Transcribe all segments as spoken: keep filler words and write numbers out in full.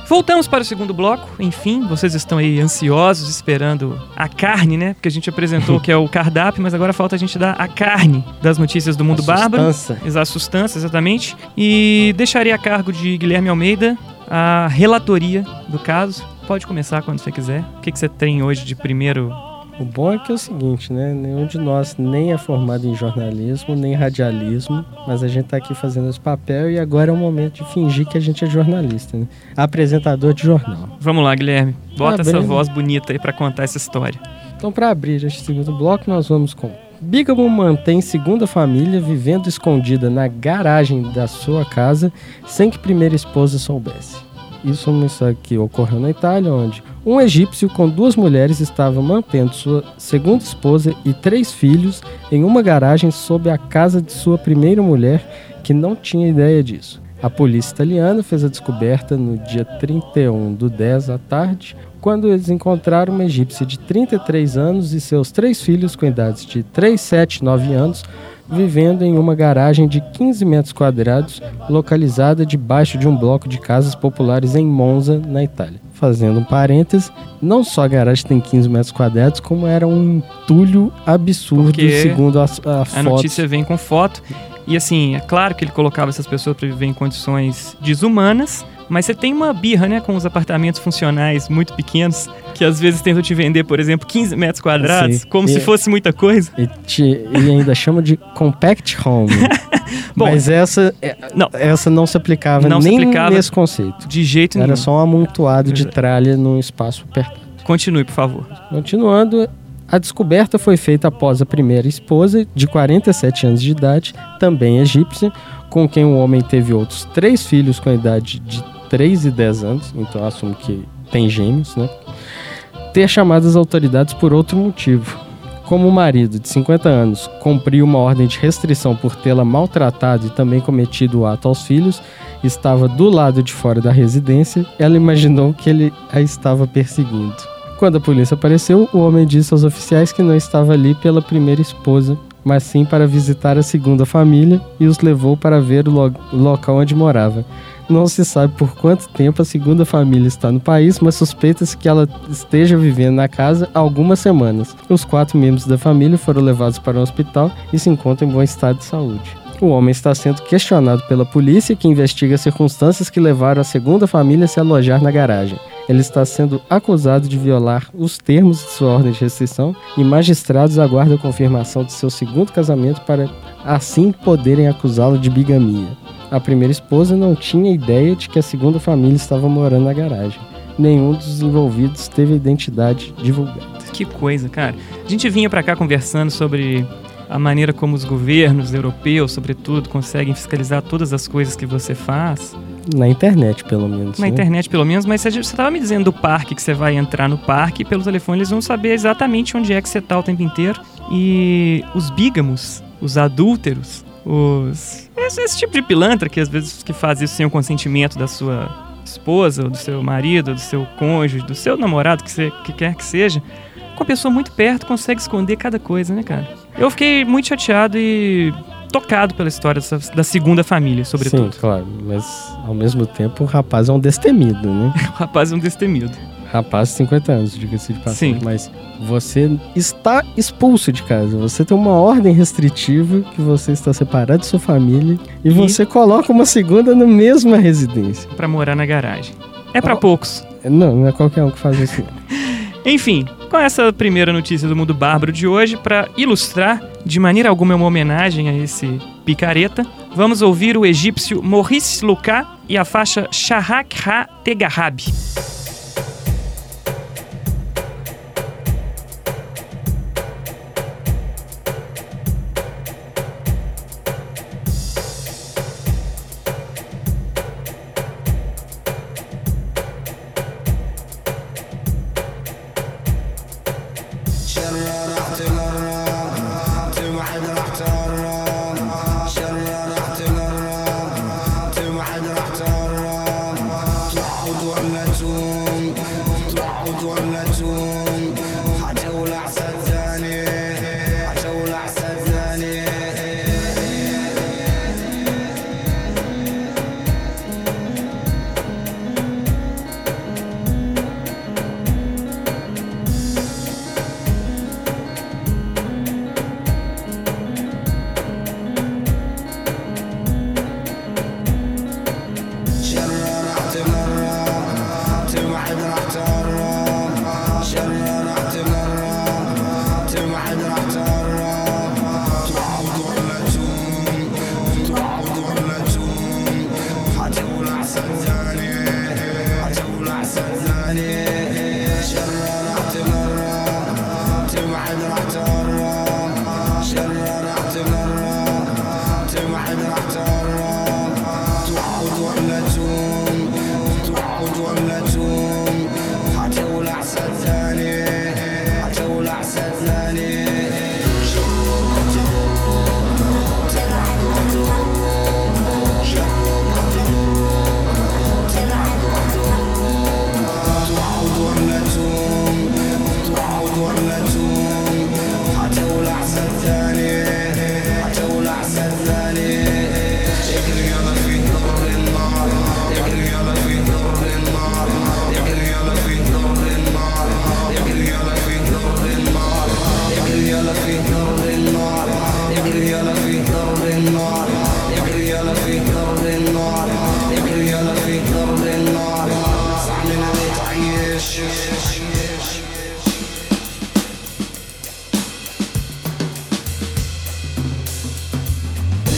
Voltamos para o segundo bloco, enfim, vocês estão aí ansiosos, esperando a carne, né? Porque a gente apresentou que é o cardápio, mas agora falta a gente dar a carne das notícias do mundo a bárbaro. Sustância. A sustância, exatamente. E deixarei a cargo de Guilherme Almeida a relatoria do caso. Pode começar quando você quiser. O que, que você tem hoje de primeiro? O bom é que é o seguinte, né? Nenhum de nós nem é formado em jornalismo, nem radialismo, mas a gente tá aqui fazendo esse papel e agora é o momento de fingir que a gente é jornalista, né? Apresentador de jornal. Vamos lá, Guilherme. Bota Tá essa bem. voz bonita aí pra contar essa história. Então, para abrir este segundo bloco, nós vamos com... Bígamo mantém segunda família vivendo escondida na garagem da sua casa sem que primeira esposa soubesse. Isso é uma história que ocorreu na Itália, onde um egípcio com duas mulheres estava mantendo sua segunda esposa e três filhos em uma garagem sob a casa de sua primeira mulher, que não tinha ideia disso. A polícia italiana fez a descoberta no dia trinta e um do dez à tarde, quando eles encontraram uma egípcia de trinta e três anos e seus três filhos com idades de três, sete e nove anos, vivendo em uma garagem de quinze metros quadrados, localizada debaixo de um bloco de casas populares em Monza, na Itália. Fazendo um parênteses, não só a garagem tem quinze metros quadrados, como era um entulho absurdo, Porque segundo a, a, A foto. notícia vem com foto. E assim, é claro que ele colocava essas pessoas para viver em condições desumanas, mas você tem uma birra, né, com os apartamentos funcionais muito pequenos, que às vezes tentam te vender, por exemplo, quinze metros quadrados, Sim. como E- se fosse muita coisa. E, te, e ainda chama de compact home. Bom, Mas essa, é- não. essa não se aplicava Não se nem aplicava nesse conceito. De jeito nenhum. Era só um amontoado de Exato. tralha num espaço apertado. Continue, por favor. Continuando, a descoberta foi feita após a primeira esposa, de quarenta e sete anos de idade, também egípcia, com quem o homem teve outros três filhos com a idade de três e dez anos, então eu assumo que tem gêmeos, né? Ter chamado as autoridades por outro motivo. Como o marido, de cinquenta anos, cumpriu uma ordem de restrição por tê-la maltratado e também cometido o ato aos filhos, estava do lado de fora da residência, ela imaginou que ele a estava perseguindo. Quando a polícia apareceu, o homem disse aos oficiais que não estava ali pela primeira esposa, mas sim para visitar a segunda família, e os levou para ver o, lo- o local onde morava. Não se sabe por quanto tempo a segunda família está no país, mas suspeita-se que ela esteja vivendo na casa há algumas semanas. Os quatro membros da família foram levados para um hospital e se encontram em bom estado de saúde. O homem está sendo questionado pela polícia, que investiga as circunstâncias que levaram a segunda família a se alojar na garagem. Ele está sendo acusado de violar os termos de sua ordem de restrição e magistrados aguardam a confirmação de seu segundo casamento para assim poderem acusá-lo de bigamia. A primeira esposa não tinha ideia de que a segunda família estava morando na garagem. Nenhum dos envolvidos teve a identidade divulgada. Que coisa, cara. A gente vinha pra cá conversando sobre a maneira como os governos europeus, sobretudo, conseguem fiscalizar todas as coisas que você faz. Na internet, pelo menos. Na né? internet, pelo menos, mas você estava me dizendo do parque, que você vai entrar no parque, e pelo telefone eles vão saber exatamente onde é que você está o tempo inteiro. E os bígamos, os adúlteros, os... Esse, esse tipo de pilantra que às vezes que faz isso sem o consentimento da sua esposa, ou do seu marido, ou do seu cônjuge, do seu namorado, que, você, que quer que seja, com a pessoa muito perto consegue esconder cada coisa, né, cara? Eu fiquei muito chateado e tocado pela história dessa, da segunda família, sobretudo. Sim, claro. Mas, ao mesmo tempo, o rapaz é um destemido, né? O rapaz é um destemido. Rapaz de cinquenta anos, diga-se de passagem. Sim. Mas você está expulso de casa. Você tem uma ordem restritiva que você está separado de sua família e, E? você coloca uma segunda na mesma residência. Pra morar na garagem. É pra Oh. poucos. Não, não é qualquer um que faz isso. Enfim, com essa primeira notícia do mundo bárbaro de hoje, para ilustrar, de maneira alguma é uma homenagem a esse picareta, vamos ouvir o egípcio Maurice Lucas e a faixa Shahak Ha Tegarrab. Too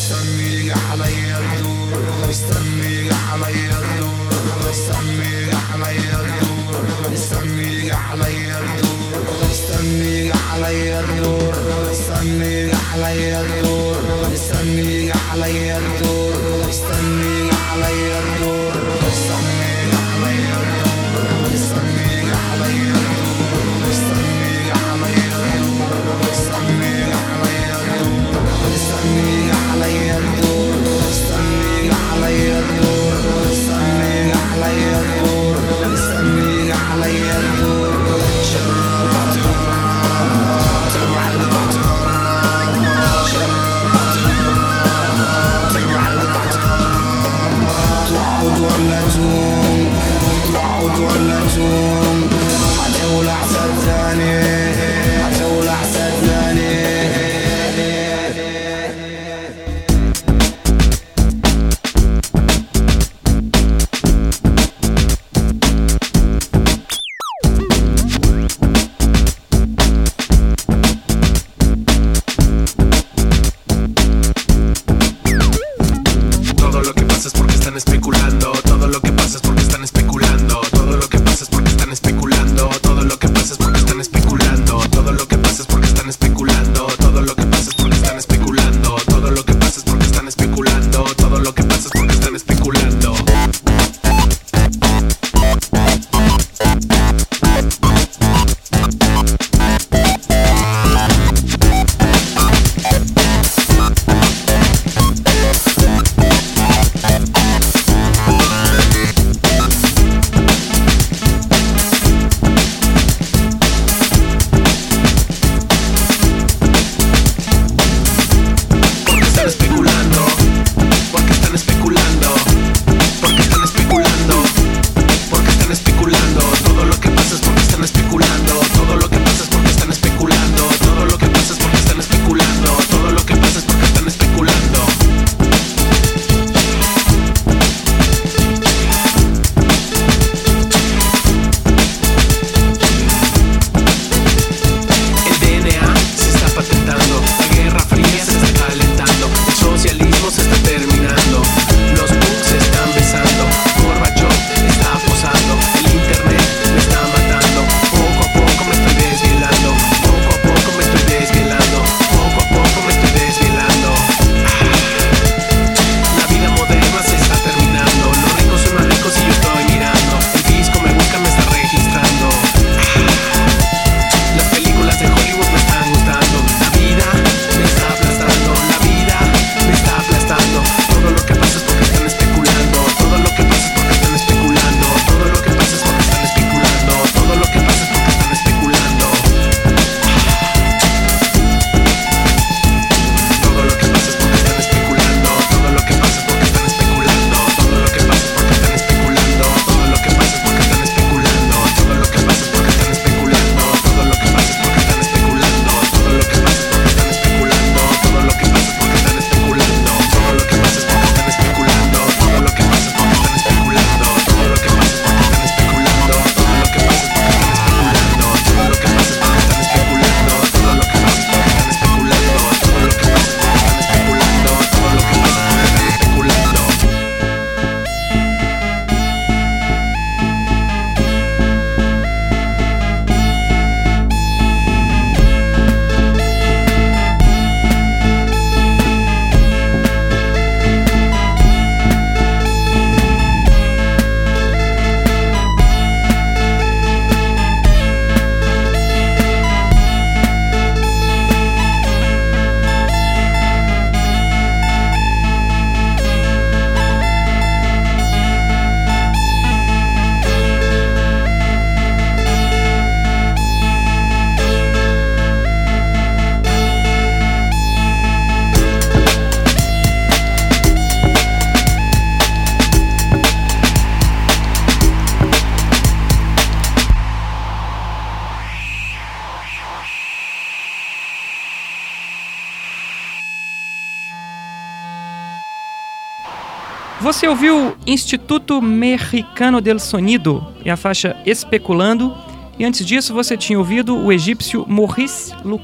Você ouviu Instituto Mexicano del Sonido e a faixa Especulando. E antes disso você tinha ouvido o egípcio Maurice Lucas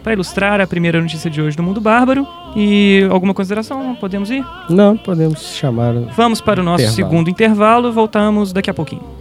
para ilustrar a primeira notícia de hoje do Mundo Bárbaro. E alguma consideração? Podemos ir? Não, podemos chamar. Vamos para o nosso intervalo. segundo intervalo. Voltamos daqui a pouquinho.